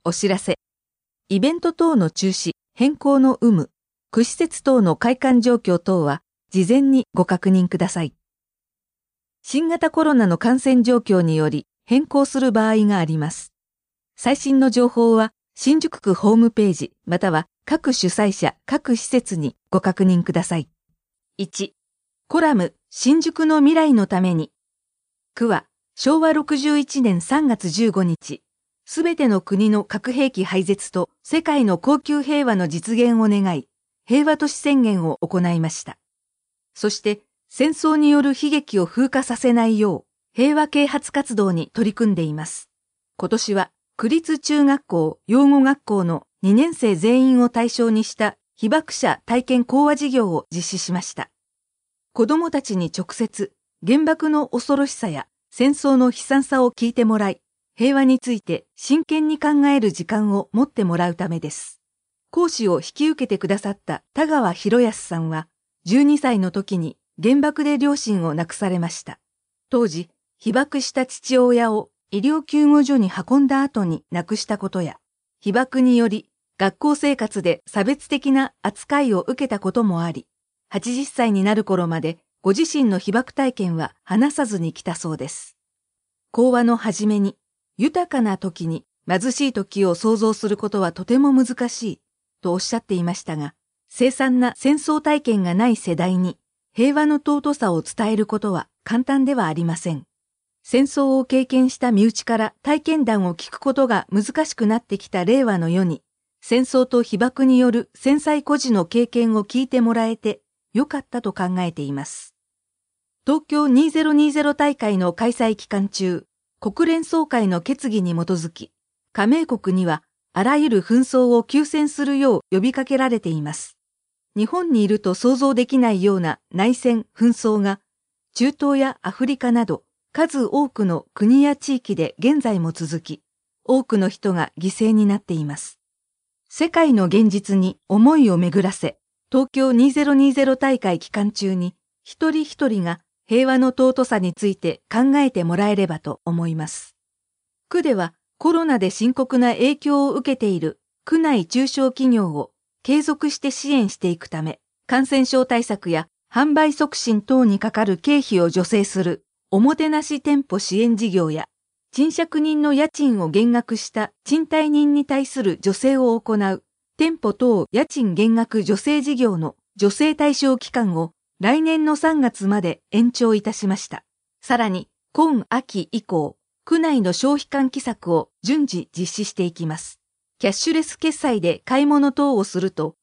お知らせ。イベント等の中止、変更の有無、区施設等の開館状況等は、事前にご確認ください。新型コロナの感染状況により変更する場合があります。最新の情報は、新宿区ホームページ、または各主催者、各施設にご確認ください。1、コラム、新宿の未来のために。区は、昭和61年3月15日、すべての国の核兵器廃絶と世界の恒久平和の実現を願い、平和都市宣言を行いました。そして、戦争による悲劇を風化させないよう、平和啓発活動に取り組んでいます。今年は、区立中学校、養護学校の2年生全員を対象にした被爆者体験講話事業を実施しました。子どもたちに直接、原爆の恐ろしさや戦争の悲惨さを聞いてもらい、平和について真剣に考える時間を持ってもらうためです。講師を引き受けてくださった田川博康さんは、12歳の時に原爆で両親を亡くされました。当時、被爆した父親を医療救護所に運んだ後に亡くしたことや、被爆により学校生活で差別的な扱いを受けたこともあり、80歳になる頃までご自身の被爆体験は話さずに来たそうです。講話の初めに、豊かな時に貧しい時を想像することはとても難しいとおっしゃっていましたが、凄惨な戦争体験がない世代に平和の尊さを伝えることは簡単ではありません。戦争を経験した身内から体験談を聞くことが難しくなってきた令和の世に、戦争と被爆による戦災孤児の経験を聞いてもらえてよかったと考えています。東京2020大会の開催期間中、国連総会の決議に基づき、加盟国にはあらゆる紛争を休戦するよう呼びかけられています。日本にいると想像できないような内戦、紛争が中東やアフリカなど数多くの国や地域で現在も続き、多くの人が犠牲になっています。世界の現実に思いを巡らせ、東京2020大会期間中に一人一人が平和の尊さについて考えてもらえればと思います。区ではコロナで深刻な影響を受けている区内中小企業を継続して支援していくため、感染症対策や販売促進等にかかる経費を助成するおもてなし店舗支援事業や、賃借人の家賃を減額した賃貸人に対する助成を行う店舗等家賃減額助成事業の助成対象期間を来年の3月まで延長いたしました。さらに、今秋以降、区内の消費喚起策を順次実施していきます。キャッシュレス決済で買い物等をすると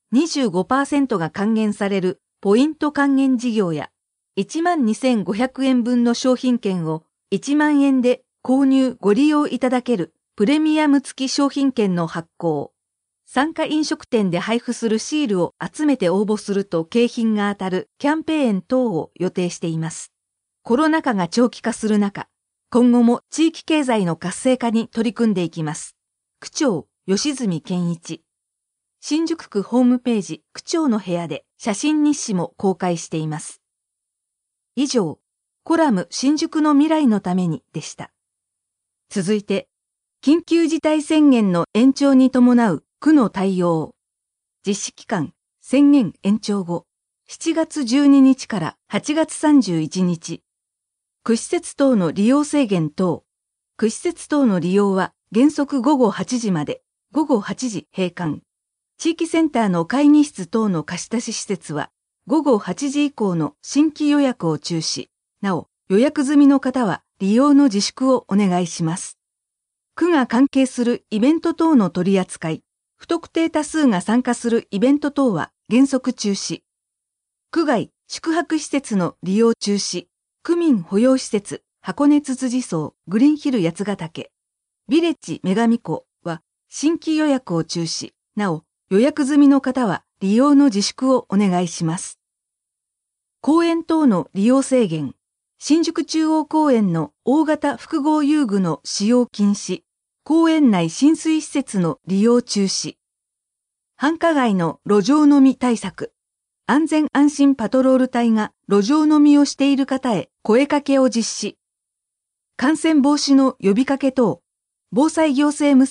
25% が還元されるポイント還元事業や、12,500 円分の商品券を1万円で購入ご利用いただけるプレミアム付き商品券の発行、参加飲食店で配布するシールを集めて応募すると景品が当たるキャンペーン等を予定しています。コロナ禍が長期化する中、今後も地域経済の活性化に取り組んでいきます。区長、吉住健一。新宿区ホームページ区長の部屋で写真日誌も公開しています。以上、コラム新宿の未来のためにでした。続いて、緊急事態宣言の延長に伴う区の対応。実施期間、宣言延長後、7月12日から8月31日。区施設等の利用制限等。区施設等の利用は原則午後8時まで、午後8時閉館。地域センターの会議室等の貸し出し施設は、午後8時以降の新規予約を中止。なお、予約済みの方は利用の自粛をお願いします。区が関係するイベント等の取り扱い、不特定多数が参加するイベント等は原則中止。区外宿泊施設の利用中止。区民保養施設箱根つつじ荘グリーンヒル八ヶ岳。ビレッジ女神湖は新規予約を中止。なお、予約済みの方は利用の自粛をお願いします。公園等の利用制限。新宿中央公園の大型複合遊具の使用禁止。公園内浸水施設の利用中止。繁華街の路上飲み対策。安全安心パトロール隊が路上飲みをしている方へ声かけを実施。感染防止の呼びかけ等。防災行政無線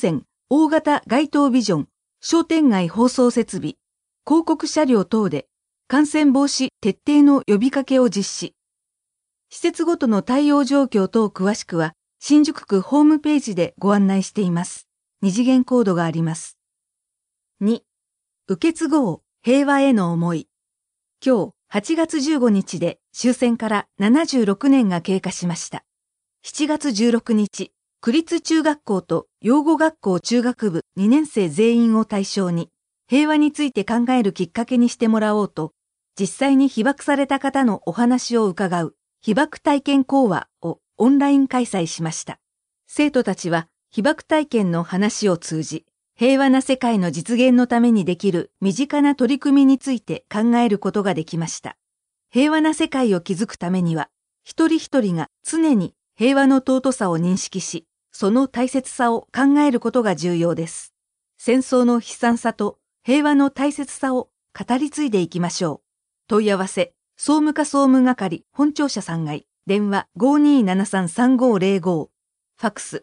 大型街頭ビジョン、商店街放送設備、広告車両等で感染防止徹底の呼びかけを実施。施設ごとの対応状況等詳しくは、新宿区ホームページでご案内しています。二次元コードがあります。2、受け継ごう平和への思い。今日8月15日で終戦から76年が経過しました。7月16日、区立中学校と養護学校中学部2年生全員を対象に、平和について考えるきっかけにしてもらおうと、実際に被爆された方のお話を伺う被爆体験講話をオンライン開催しました。生徒たちは被爆体験の話を通じ、平和な世界の実現のためにできる身近な取り組みについて考えることができました。平和な世界を築くためには、一人一人が常に平和の尊さを認識し、その大切さを考えることが重要です。戦争の悲惨さと平和の大切さを語り継いでいきましょう。問い合わせ、総務課総務係本庁舎3階、電話 5273-3505、ファックス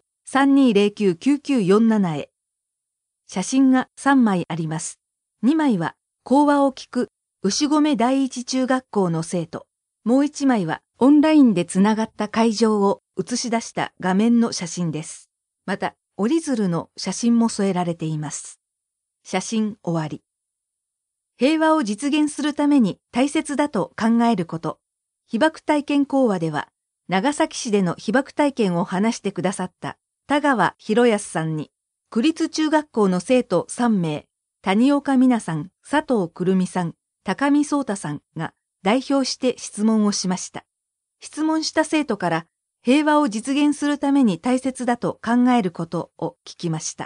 3209-9947 へ。写真が3枚あります。2枚は講話を聞く牛込第一中学校の生徒。もう1枚はオンラインでつながった会場を映し出した画面の写真です。また、折り鶴の写真も添えられています。写真終わり。平和を実現するために大切だと考えること。被爆体験講話では、長崎市での被爆体験を話してくださった田川博康さんに、区立中学校の生徒3名、谷岡美奈さん、佐藤くるみさん、高見壮太さんが代表して質問をしました。質問した生徒から、平和を実現するために大切だと考えることを聞きました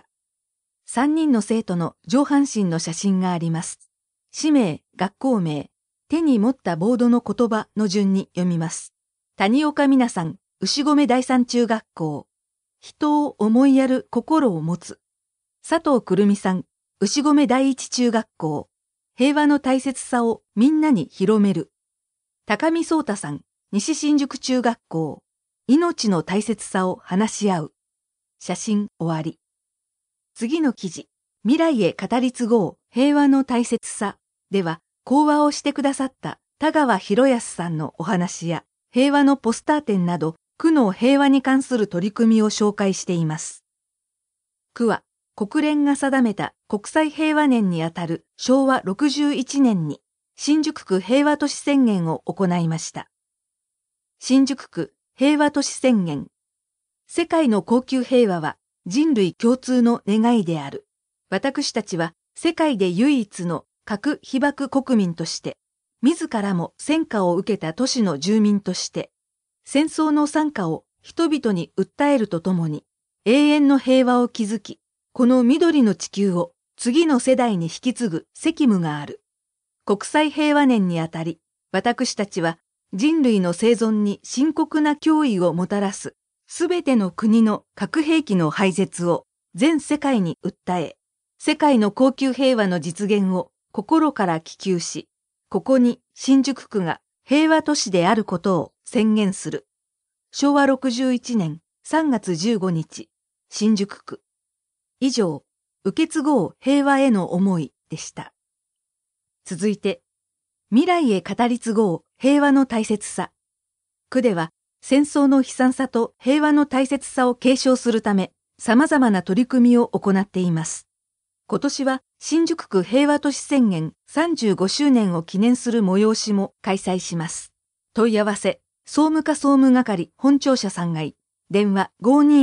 。3人の生徒の上半身の写真があります。氏名、学校名、手に持ったボードの言葉の順に読みます。谷岡美奈さん、牛込第三中学校。人を思いやる心を持つ。佐藤くるみさん、牛込第一中学校。平和の大切さをみんなに広める。高見壮太さん、西新宿中学校。命の大切さを話し合う。写真終わり。次の記事、未来へ語り継ごう平和の大切さでは、講話をしてくださった田川博康さんのお話や、平和のポスター展など、区の平和に関する取り組みを紹介しています。区は、国連が定めた国際平和年にあたる昭和61年に、新宿区平和都市宣言を行いました。新宿区平和都市宣言。世界の恒久平和は人類共通の願いである。私たちは世界で唯一の核被爆国民として、自らも戦火を受けた都市の住民として、戦争の惨禍を人々に訴えるとともに、永遠の平和を築き、この緑の地球を次の世代に引き継ぐ責務がある。国際平和年にあたり、私たちは人類の生存に深刻な脅威をもたらす、すべての国の核兵器の廃絶を全世界に訴え、世界の恒久平和の実現を心から希求し、ここに新宿区が平和都市であることを宣言する。昭和61年3月15日、新宿区。以上、受け継ごう平和への思いでした。続いて、未来へ語り継ごう平和の大切さ。区では、戦争の悲惨さと平和の大切さを継承するため、様々な取り組みを行っています。今年は新宿区平和都市宣言35周年を記念する催しも開催します。問い合わせ、総務課総務係本庁舎3階、電話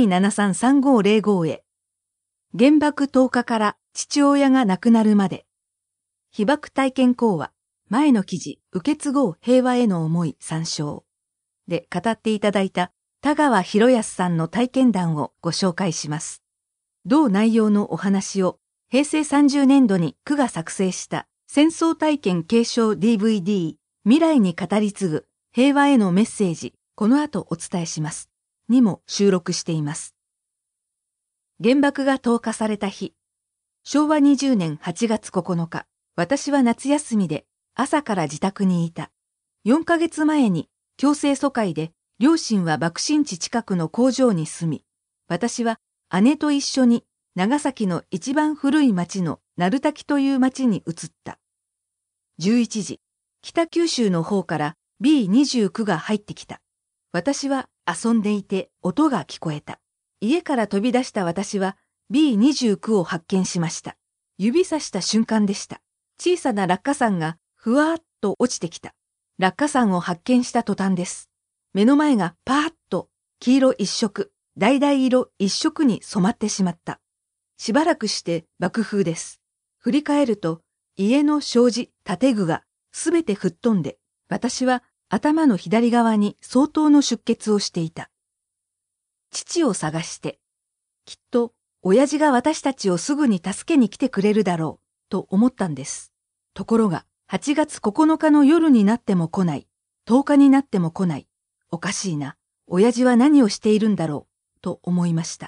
5273-3505 へ。原爆投下から父親が亡くなるまで。被爆体験講話、前の記事、受け継ごう平和への思い参照。で語っていただいた田川博康さんの体験談をご紹介します。同内容のお話を平成30年度に区が作成した戦争体験継承 DVD 未来に語り継ぐ平和へのメッセージ、この後お伝えします。にも収録しています。原爆が投下された日、昭和20年8月9日、私は夏休みで朝から自宅にいた。4ヶ月前に強制疎開で両親は爆心地近くの工場に住み、私は姉と一緒に長崎の一番古い町の鳴滝という町に移った。11時、北九州の方から B29 が入ってきた。私は遊んでいて音が聞こえた。家から飛び出した私は B29 を発見しました。指さした瞬間でした。小さな落下傘がふわーっと落ちてきた。落下傘を発見した途端です。目の前がパーッと黄色一色、橙色一色に染まってしまった。しばらくして爆風です。振り返ると家の障子、建具がすべて吹っ飛んで、私は頭の左側に相当の出血をしていた。父を探して、きっと親父が私たちをすぐに助けに来てくれるだろうと思ったんです。ところが8月9日の夜になっても来ない、10日になっても来ない。おかしいな、親父は何をしているんだろうと思いました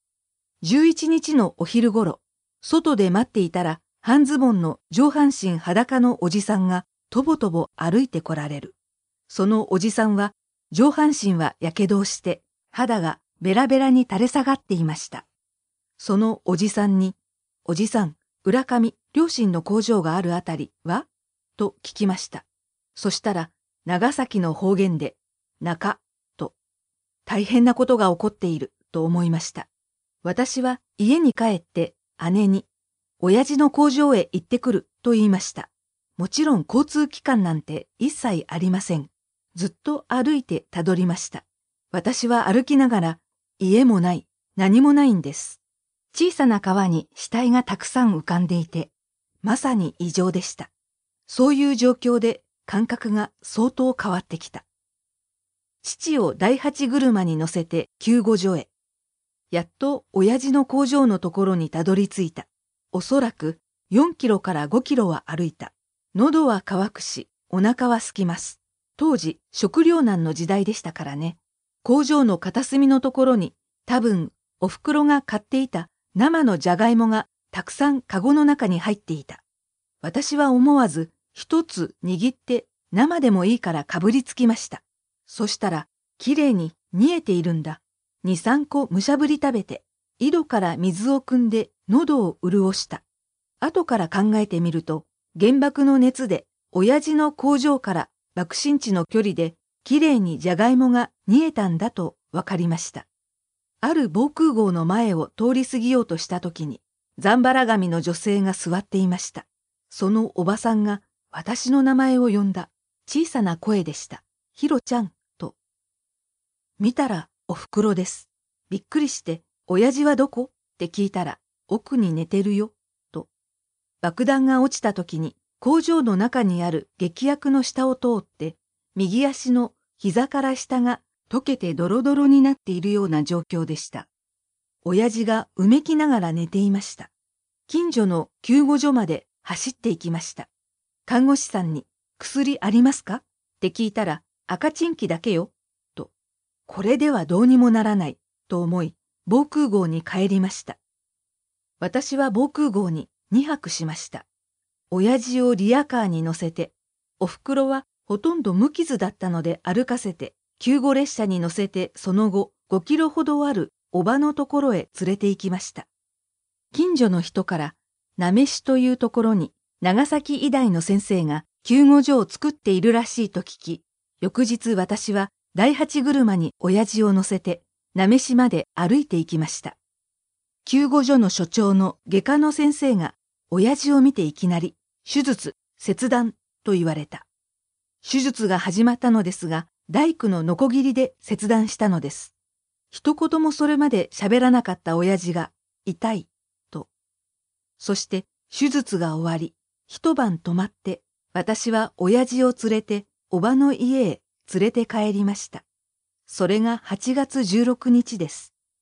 。11日のお昼ごろ、外で待っていたら半ズボンの上半身裸のおじさんがとぼとぼ歩いてこられる。そのおじさんは上半身はやけどをして肌がベラベラに垂れ下がっていました。そのおじさんに、おじさん、浦上、両親の工場があるあたりはと聞きました。そしたら長崎の方言で、中、と、大変なことが起こっていると思いました。私は家に帰って姉に、親父の工場へ行ってくると言いました。もちろん交通機関なんて一切ありません。ずっと歩いてたどりました。私は歩きながら、家もない、何もないんです。小さな川に死体がたくさん浮かんでいて、まさに異常でした。そういう状況で感覚が相当変わってきた。父を第八車に乗せて救護所へ。やっと親父の工場のところにたどり着いた。おそらく4キロから5キロは歩いた。喉は渇くし、お腹は空きます。当時、食糧難の時代でしたからね。工場の片隅のところに、多分、お袋が買っていた生のじゃがいもがたくさんカゴの中に入っていた。私は思わず一つ握って生でもいいからかぶりつきました。そしたら、きれいに煮えているんだ。2、3個むしゃぶり食べて、井戸から水を汲んで喉を潤した。後から考えてみると、原爆の熱で親父の工場から爆心地の距離できれいにじゃがいもが煮えたんだとわかりました。ある防空壕の前を通り過ぎようとしたときに、ざんばら髪の女性が座っていました。そのおばさんが私の名前を呼んだ。小さな声でした。ひろちゃん、と。見たらおふくろです。びっくりして、親父はどこって聞いたら、奥に寝てるよ、と。爆弾が落ちた時に工場の中にある劇薬の下を通って、右足の膝から下が溶けてドロドロになっているような状況でした。親父がうめきながら寝ていました。近所の救護所まで走っていきました。看護師さんに、薬ありますかって聞いたら、赤チンキだけよ、と。これではどうにもならない、と思い、防空壕に帰りました。私は防空壕に2泊しました。親父をリヤカーに乗せて、おふくろはほとんど無傷だったので歩かせて、救護列車に乗せてその後5キロほどあるおばのところへ連れて行きました。近所の人から、なめしというところに長崎医大の先生が救護所を作っているらしいと聞き、翌日私は第八車に親父を乗せて、なめしまで歩いて行きました。救護所の所長の外科の先生が、親父を見ていきなり、手術、切断と言われた。手術が始まったのですが、大工のノコギリで切断したのです。一言もそれまで喋らなかった親父が、痛い、と。そして、手術が終わり、一晩泊まって、私は親父を連れて、おばの家へ連れて帰りました。それが8月16日です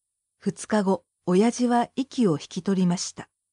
。2日後、親父は息を引き取りました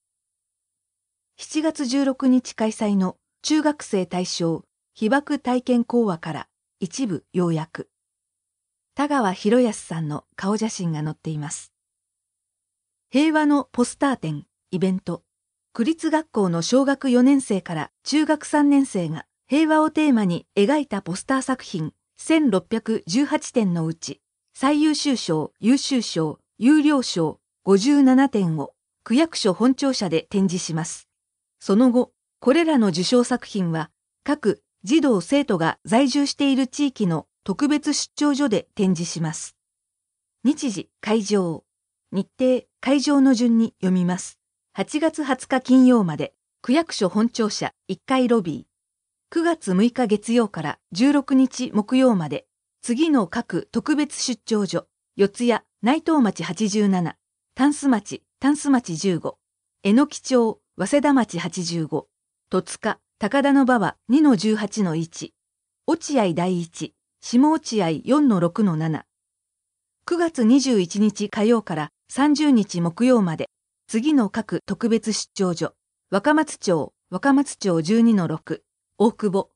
。7月16日開催の中学生対象被爆体験講話から一部要約。田川博康さんの顔写真が載っています。平和のポスター展、イベント。区立学校の小学4年生から中学3年生が平和をテーマに描いたポスター作品1618点のうち、最優秀賞、優秀賞、優良賞57点を区役所本庁舎で展示します。その後、これらの受賞作品は、各児童生徒が在住している地域の特別出張所で展示します。日時、会場、日程、会場の順に読みます。8月20日金曜まで、区役所本庁舎1階ロビー。9月6日月曜から16日木曜まで、次の各特別出張所、四谷、内藤町87、タンス町15、榎木町、早稲田町85、戸塚、高田馬場 2-18-1、落合第一、下落合 4-6-7。9月21日火曜から30日木曜まで、次の各特別出張所、若松町 12-6、大久保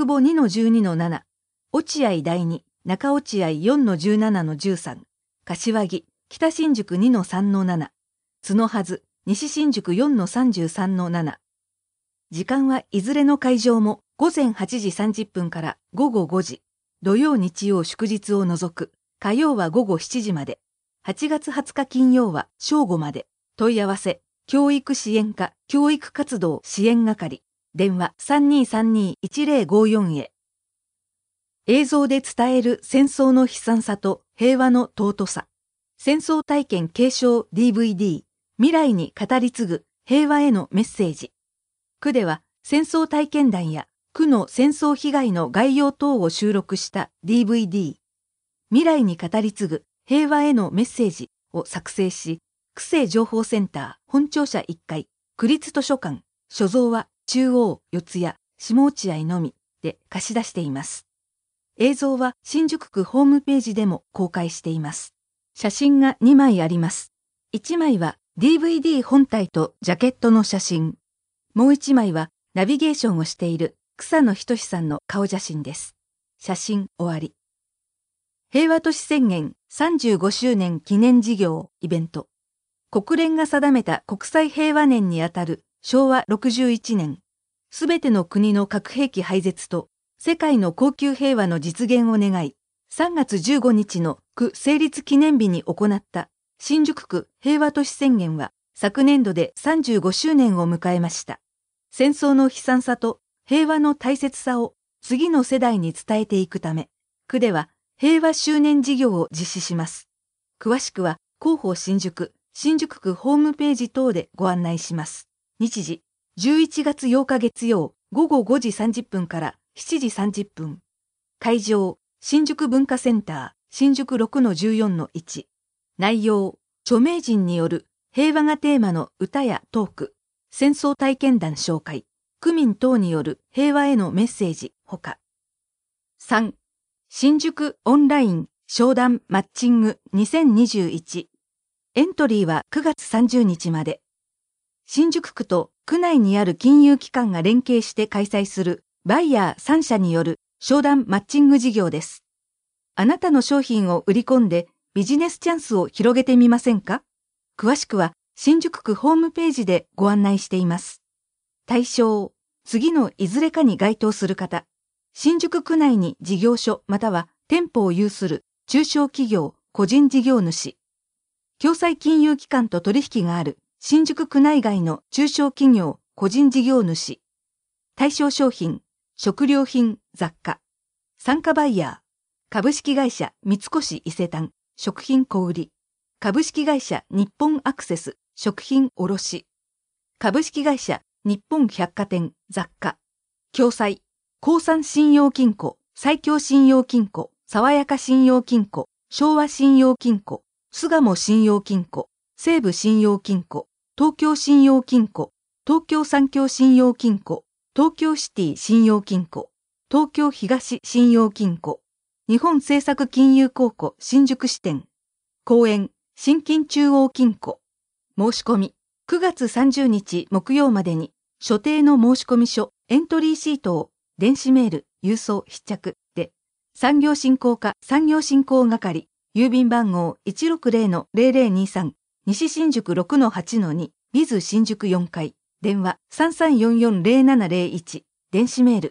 2-12-7、落合第二、中落合 4-17-13、柏木、北新宿 2-3-7、角はず、西新宿 4-33-7。時間はいずれの会場も午前8時30分から午後5時、土曜日曜祝日を除く、火曜は午後7時まで、8月20日金曜は正午まで、問い合わせ、教育支援課教育活動支援係、電話 3232-1054 へ。映像で伝える戦争の悲惨さと平和の尊さ。戦争体験継承 DVD、未来に語り継ぐ平和へのメッセージ。区では戦争体験談や区の戦争被害の概要等を収録した DVD、未来に語り継ぐ平和へのメッセージを作成し、区政情報センター本庁舎1階、区立図書館、所蔵は中央、四谷、下落合のみで貸し出しています。映像は新宿区ホームページでも公開しています。写真が2枚あります。1枚は DVD 本体とジャケットの写真。もう1枚はナビゲーションをしている草野仁さんの顔写真です。写真終わり。平和都市宣言35周年記念事業イベント。国連が定めた国際平和年にあたる昭和61年、すべての国の核兵器廃絶と世界の恒久平和の実現を願い、3月15日の区成立記念日に行った新宿区平和都市宣言は昨年度で35周年を迎えました。戦争の悲惨さと平和の大切さを次の世代に伝えていくため、区では平和周年事業を実施します。詳しくは広報新宿区ホームページ等でご案内します。日時、11月8日月曜午後5時30分から7時30分。会場、新宿文化センター、新宿 6-14-1。内容、著名人による平和がテーマの歌やトーク、戦争体験談紹介、区民等による平和へのメッセージ、ほか。3. 新宿オンライン商談マッチング2021。エントリーは9月30日まで。新宿区と区内にある金融機関が連携して開催するバイヤー3社による商談マッチング事業です。あなたの商品を売り込んでビジネスチャンスを広げてみませんか？詳しくは新宿区ホームページでご案内しています。対象、次のいずれかに該当する方、新宿区内に事業所または店舗を有する中小企業、個人事業主、共済金融機関と取引がある新宿区内外の中小企業、個人事業主、対象商品、食料品、雑貨、参加バイヤー、株式会社三越伊勢丹、食品小売、株式会社日本アクセス、食品卸、株式会社日本百貨店、雑貨、共済、興産信用金庫、埼京信用金庫、爽やか信用金庫、昭和信用金庫、巣鴨信用金庫、西武信用金庫、東京信用金庫、東京三協信用金庫、東京シティ信用金庫、東京東信用金庫、日本政策金融公庫新宿支店、公園新金中央金庫、申し込み、9月30日木曜までに、所定の申し込み書、エントリーシートを電子メール、郵送必着で、産業振興課産業振興係、郵便番号 160-0023、西新宿 6-8-2、ビズ新宿4階、電話 3344-0701、電子メー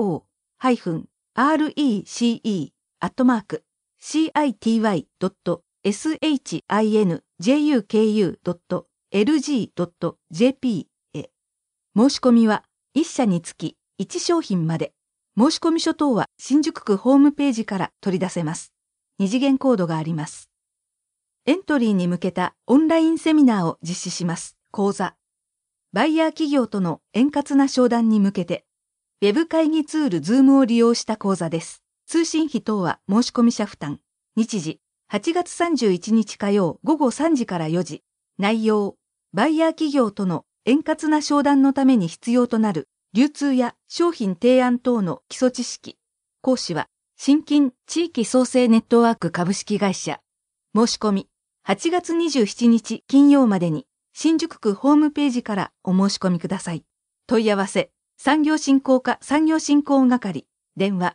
ル、chushO-rece@city.jp shinjuku.lg.jp へ。申し込みは1社につき1商品まで。申し込み書等は新宿区ホームページから取り出せます。2次元コードがあります。エントリーに向けたオンラインセミナーを実施します。講座。バイヤー企業との円滑な商談に向けて、ウェブ会議ツール Zoom を利用した講座です。通信費等は申し込み者負担。日時、8月31日火曜午後3時から4時。内容、バイヤー企業との円滑な商談のために必要となる流通や商品提案等の基礎知識。講師は、新金地域創生ネットワーク株式会社。申し込み、8月27日金曜までに、新宿区ホームページからお申し込みください。問い合わせ、産業振興課産業振興係、電話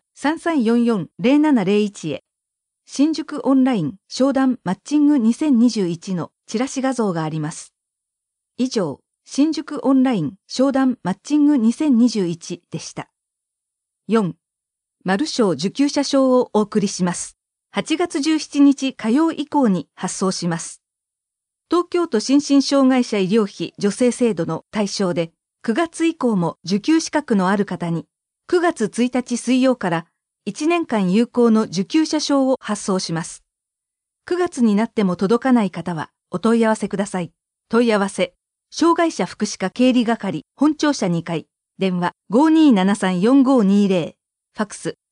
3344-0701 へ。新宿オンライン商談マッチング2021のチラシ画像があります。以上、新宿オンライン商談マッチング2021でした。4. マル賞受給者証をお送りします。8月17日火曜以降に発送します。東京都心身障害者医療費助成制度の対象で、9月以降も受給資格のある方に、9月1日水曜から1年間有効の受給者証を発送します。9月になっても届かない方はお問い合わせください。問い合わせ、障害者福祉課経理係本庁舎2階、電話 5273-4520、ファクス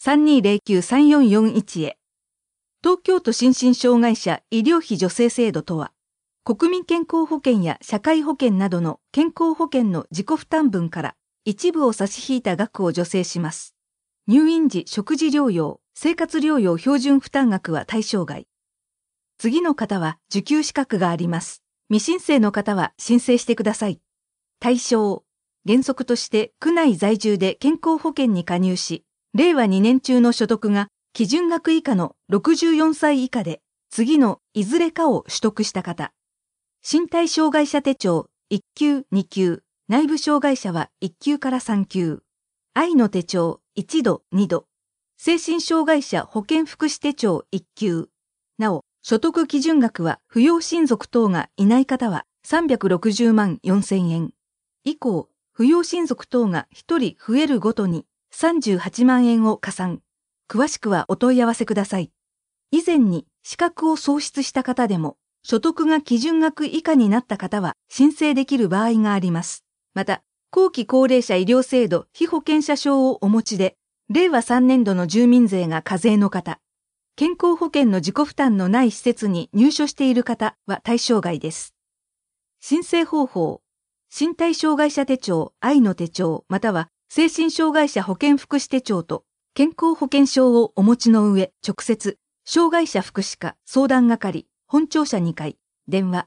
3209-3441 へ。東京都心身障害者医療費助成制度とは、国民健康保険や社会保険などの健康保険の自己負担分から一部を差し引いた額を助成します。入院時食事療養、生活療養標準負担額は対象外。次の方は受給資格があります。未申請の方は申請してください。対象。原則として区内在住で健康保険に加入し、令和2年中の所得が基準額以下の64歳以下で、次のいずれかを取得した方。身体障害者手帳1級2級、内部障害者は1級から3級。愛の手帳1度2度。精神障害者保健福祉手帳1級。なお、所得基準額は扶養親族等がいない方は360万4000円。以降、扶養親族等が1人増えるごとに38万円を加算。詳しくはお問い合わせください。以前に資格を喪失した方でも、所得が基準額以下になった方は申請できる場合があります。また、後期高齢者医療制度被保険者証をお持ちで、令和3年度の住民税が課税の方、健康保険の自己負担のない施設に入所している方は対象外です。申請方法、身体障害者手帳、愛の手帳、または精神障害者保健福祉手帳と健康保険証をお持ちの上、直接、障害者福祉課相談係、本庁舎2階、電話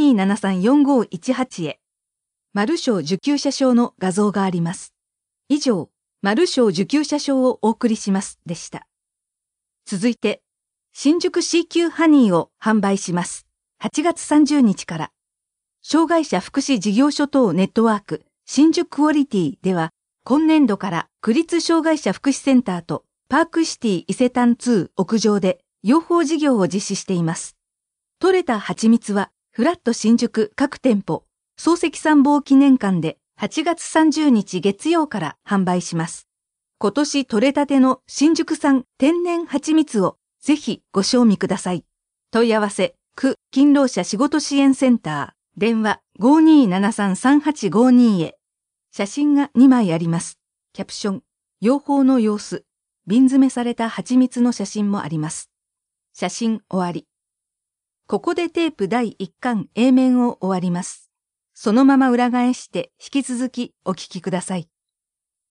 5273-4518 へ。マル賞受給者証の画像があります。以上、マル賞受給者証をお送りしますでした。続いて、新宿 C 級ハニーを販売します。8月30日から。障害者福祉事業所等ネットワーク、新宿クオリティでは、今年度から区立障害者福祉センターとパークシティ伊勢丹2屋上で養蜂事業を実施しています。取れた蜂蜜は、フラット新宿各店舗、漱石参謀記念館で8月30日月曜から販売します。今年取れたての新宿産天然蜂蜜をぜひご賞味ください。問い合わせ、区勤労者仕事支援センター、電話 5273-3852 へ。写真が2枚あります。キャプション、養蜂の様子、瓶詰めされた蜂蜜の写真もあります。写真終わり。ここでテープ第1巻 A 面を終わります。そのまま裏返して引き続きお聞きください。